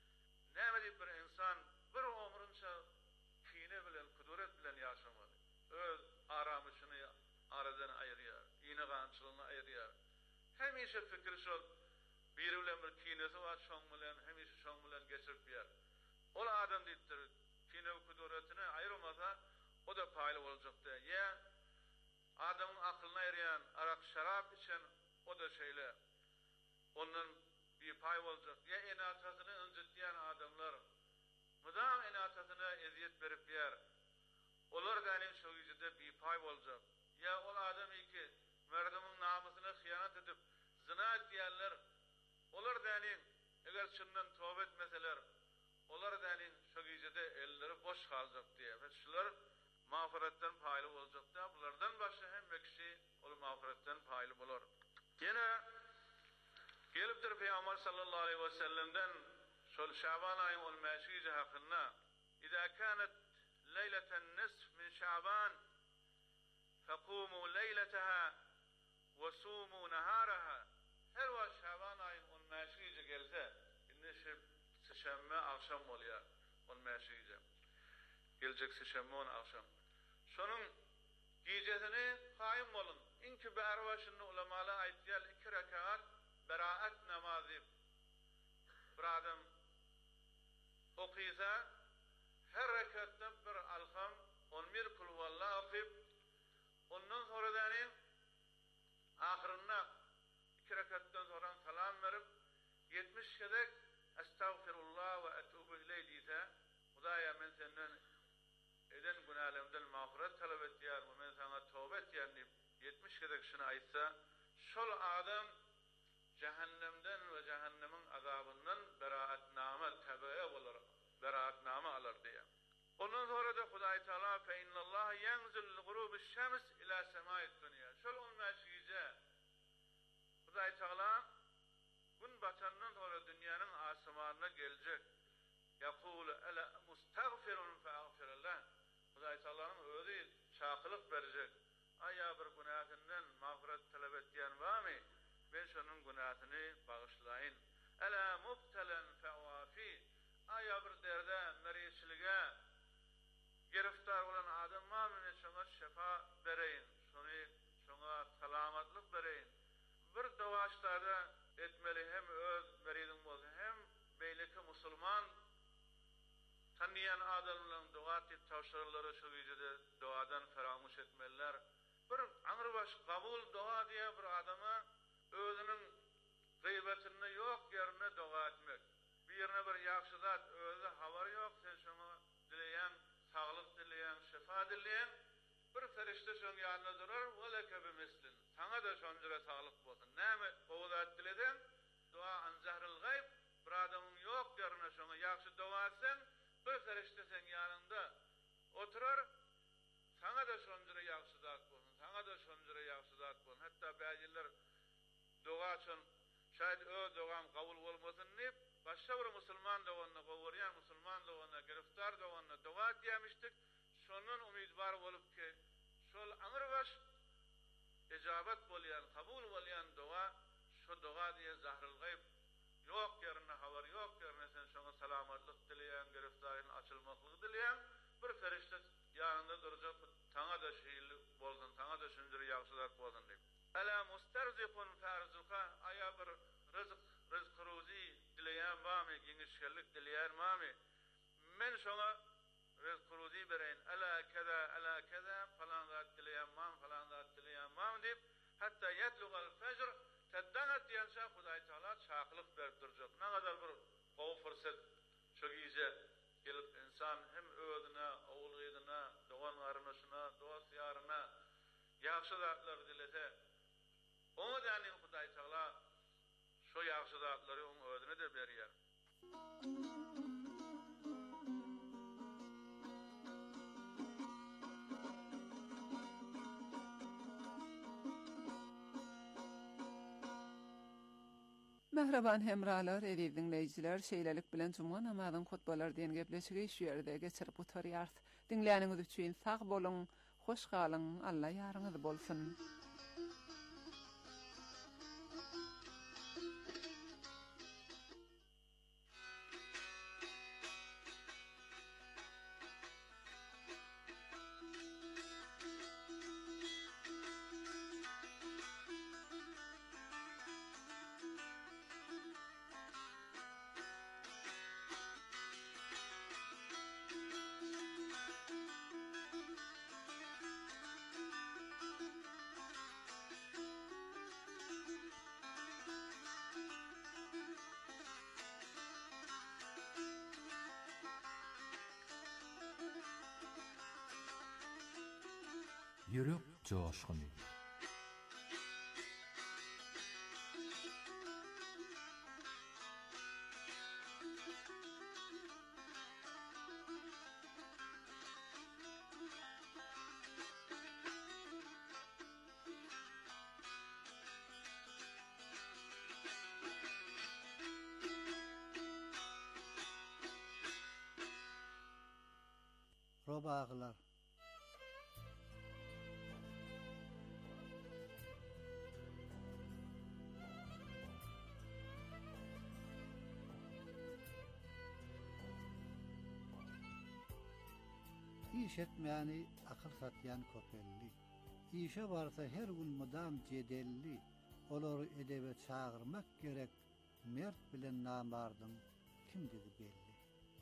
näme diýip bir insan bir ömrünçe kino bilen kuduret bilen ýaşamady. Öz aramışyny aradan aýyrýar, ýene gançylygyny aýyrýar. Hemişe fikir şol biri bilen bir kinosy bar, şoň bilen hemişe şoň bilen geçirip ýer. Ol adam diýipdir, kino kuduretini aýyrmasa o da paýly boljakdy. Ýa adamyň aklyna ýerýän arak şarap içen o da şeýle ondan bir paý boljak. Ýa enatasyny öňjetýän adamlar mudam enatasyna eziyet berip ýer. Olar gany şu gecede bir paý boljak. Ya ol adam iki merdumyň namysyna hyýanat edip zina etýänler olar däniň eger çyndan tövbe etmeseler olar däniň şu gecede elleri boş galjak diýe we şular mağfiretten paýly boljak da bulardan başga hemme kişi ol mağfiretten paýly bolar. Ýene gelipdir Peýgamber sallallahu aleyhi we sellemden şol Şaban aýynyň on beşinji hakyna "İza kanat leyleten nisf min Şaban فَقُومُوا لَيْلَتَهَا وَسُومُوا نَهَارَهَا." Her var Şaban ayın on beşinji gelse, indi şemme akşam bolýar on beşinji. Gelecek şemme on akşam. Şonun gecesini kaym bolun. İnki bäri başyny ulamalar aýtýar iki rekat beraat namazı bir adam okuysa her rekatta bir alham on bir kul vallahu okuyup ondan sonra dani ahirinde iki rekattan sonra salam verip yetmiş kedek estağfirullah ve etubu ileyh diyse Hudaya men senden eden günahlarımdan mağfiret talep et diyar ve men sana tövbe et diyar deyip yetmiş kedek şunu aytsa şol adam cehennemden ve cehennemin azabından beraatname tebeye olur, beraatname alır diye. Ondan sonra da Hudayi Teala fe innallâhe yenzul gurubiş şems ila semâid dünya. Şol olmaşıgıca Hudayi Teala gün batandan sonra dünyanın asmanına gelecek. Yakulu ele mustagfirun fe agfirullah. Hudayi Teala'nın özü çakılık verecek. Aya bir günahından mağfiret talep ettiyen var mı? Ben şunun günahını bağışlayın. Ela mubtelen fe'vafi. Aya bir derde, meriçliğe giriftar olan adam var mı? Ben şuna şefa vereyin. Şunu, şuna salamatlık vereyin. Bir davaşlarda etmeli hem öz meridin olsun hem beyleki Müslüman tanıyan adamların dua tip tavşarları şu gecede duadan feramuş etmeliler. Bir anırbaş kabul dua diye bir adama özünün gıybetini yok yerine dua etmek. Bir yerine bir yakşıdat özü havar yok sen şunu dileyen, sağlık dileyen, şefa dileyen bir ferişte şunun yanına durar ve leke bimislin. Sana da şunca sağlık olsun. Neyme kovudat dileden dua an zahril gayb bir adamın yok yerine şunu yakşı dua etsen bir ferişte sen yanında oturur sana da şunca yakşıdat olsun. Sana da şunca yakşıdat olsun. Hatta bazılar dua için şayet o duam kabul olmasın deyip başka bir Müslüman da onunla kovuryan Müslüman da onunla giriftar da onunla dua diyemiştik. Şunun umidvar olup ki şol anırbaş icabet bolyan, kabul bolyan dua şu dua diye zahril gayb yok yerine havar yok yerine sen şuna salamatlık dileyen, giriftarın açılmaklık dileyen bir ferişte yanında duracak sana da şiirli bolsun, sana da şundur yakşılar bolsun deyip. Ela musterzikun ferzuka aya bir rızık, rızk ruzi dileyen var mı, genişkellik dileyen var mı? Men şuna rızk ruzi bereyin. Ela keda, ela keda falan zat dileyen var mı, falan zat dileyen var mı deyip hatta yetlugal fecr teddanat diyense Hudayi Teala çakılık verip duracak. Ne kadar bir kov fırsat çok iyice gelip insan hem öğüdüne, oğulgıydına, doğan arınışına, dost yarına yakşı zatları dilese onu da anin Hudayi Teala şu yakşı zatları onun öğüdüne de veriyor. Mehraban hemralar, evi dinleyiciler, şeylelik bilen cuma namazın hutbalar diyen gepleşigi şu yerde geçirip oturyart. Dinleyeniniz üçün sağ bolun, hoş kalın, Allah yarınız bolsun. Yürek coşkun. Robağlar. İş etmeyeni akıl satyan köpelli. İşe varsa her gün mudam cedelli. olary edebe çağırmak gerek. Mert bilen namardyň kimdigi belli.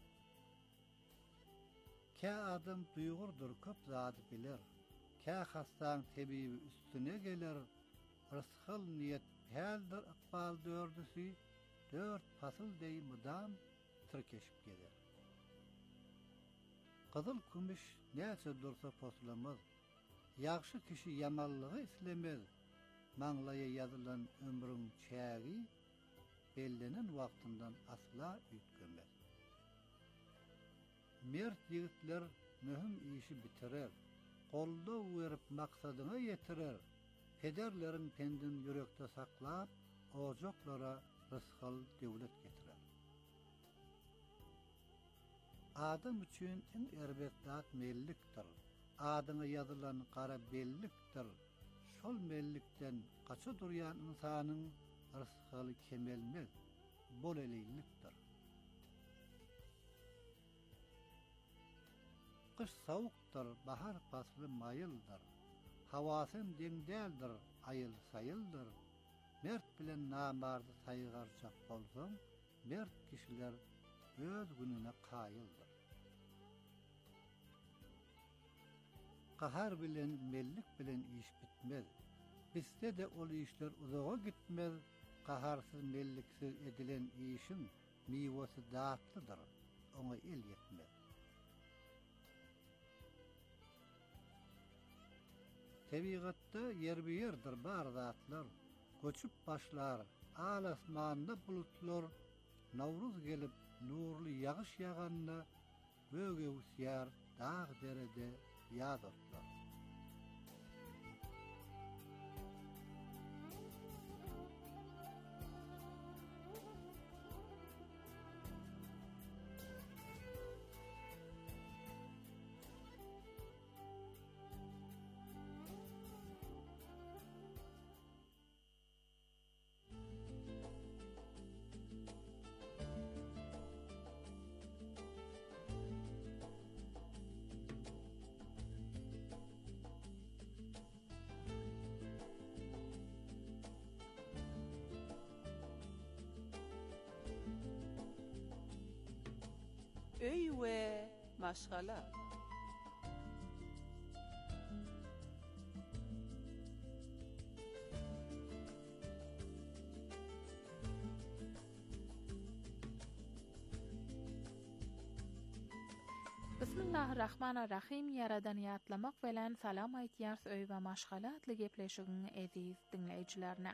Kä adam duýgurdur, köp zady biler. Kä hastaň tebibi üstüne gelir. Rızkıl niyet peldir ıkbal dördüsü, dört fasıl dey mudam tırkeşip gelir. Kızıl kümüş näçe dursa posulamaz. Yaxşı kişi yamallığı islemez. Maňlaya yazılan ömrüň çägi bellenen wagtyndan asla üýtgemez. Mert ýigitler möhüm işi bitirer. Golda berip maksadyna ýetirer. Pederleriň pendin ýürekde saklap, ojoklara rızkal döwlet getirer. Adam üçin en erbet zat mellikdir. Adyna ýazylan gara bellikdir. Şol mellikden gaça durýan insanyň rızkaly kemelmez, bol eleylikdir. Kış sawukdyr, bahar fasly mayyldyr. Hawasyn deňdäldir, aýyl sayyldyr. Mert bilen namardy saýgarjak bolsaň, mert kişiler öz gününe qaýyldyr. Kahar bilen, mellik bilen iş bitmez. Bizde de ol işler uzağa gitmez. Kaharsyz, melliksiz edilen işin miwasy datlydyr. Oňa el yetmez. Tebigatda ýer-bir-ýerdir bar zatlar. Göçüp başlar, alasmanda bulutlar. Nawruz gelip nurly ýagyş ýaganda, böge usyar dağ derede ýaz otlar. Öy we maşgala. Bismillahirrahmanirrahim. Yaradan ýatlamak bilen salam aýtýars öý we maşgala atly gepleşigiň ediz dinleýijilerine.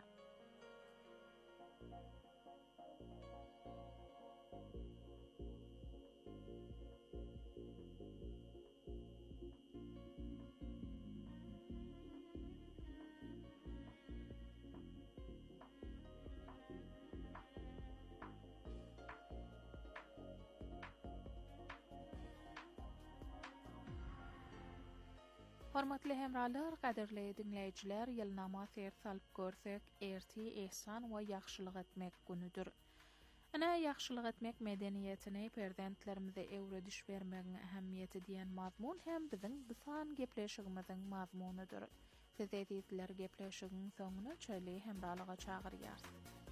Hormatly hemralar, gaderli dinleýijiler, ýylnama ser salyp görsek, erti, ehsan we ýagşylyk etmek günüdür. Ana ýagşylyk etmek medeniýetini perdentlerimize öwre düş bermegiň ähemmiýeti diýen mazmun hem biziň bisan gepleşigimiziň mazmunydyr. Siz edizler gepleşigiň soňuna çöli hemralyga çagyrýar.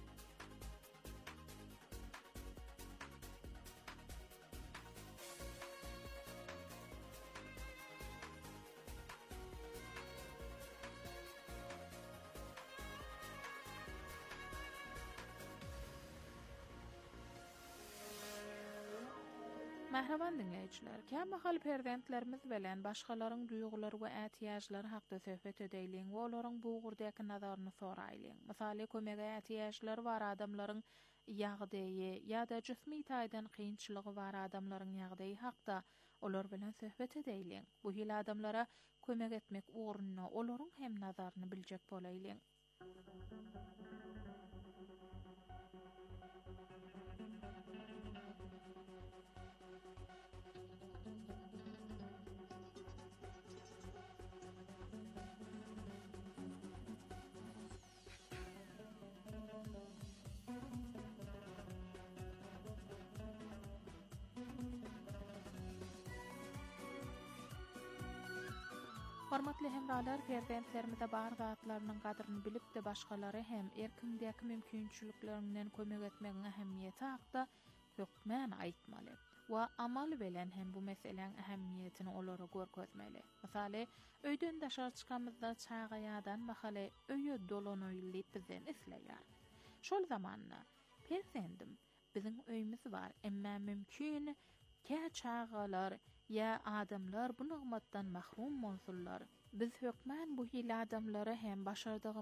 Merhaban dinleyijiler. Käme hal perdentlerimiz bilen başgalaryň duýgulary we ätiýajlary hakda söhbet edeýliň we olaryň bu gurdaky nazaryny soraýlyň. Misaly, kömege ätiýajlary bar adamlaryň ýagdaýy ýa-da jismi taýdan kynçylygy bar adamlaryň ýagdaýy hakda olar bilen söhbet edeýliň. Bu hil adamlara kömek etmek ugruna olaryň hem nazaryny biljek bolaýlyň. Hormatly hemralar, perdentlerimize bar zatlarynyň gadryny bilip de başgalary hem erkimdäki mümkinçiliklerinden kömek etmegiň ähemmiyeti hakda hökmän aýtmaly. Wa amal bilen hem bu meseleň ähemmiyetini olara görkezmeli. Misaly, öýden daşar çykamyzda çağaýadan mahaly öýe dolanoýlyp bizden isleýär. Şol zamanna, persendim, biziň öýümüz bar, emma mümkin kä çağalar ya adamlar bu nygmatdan mahrum bolsunlar. Biz hökmän bu hili adamlara hem başardygy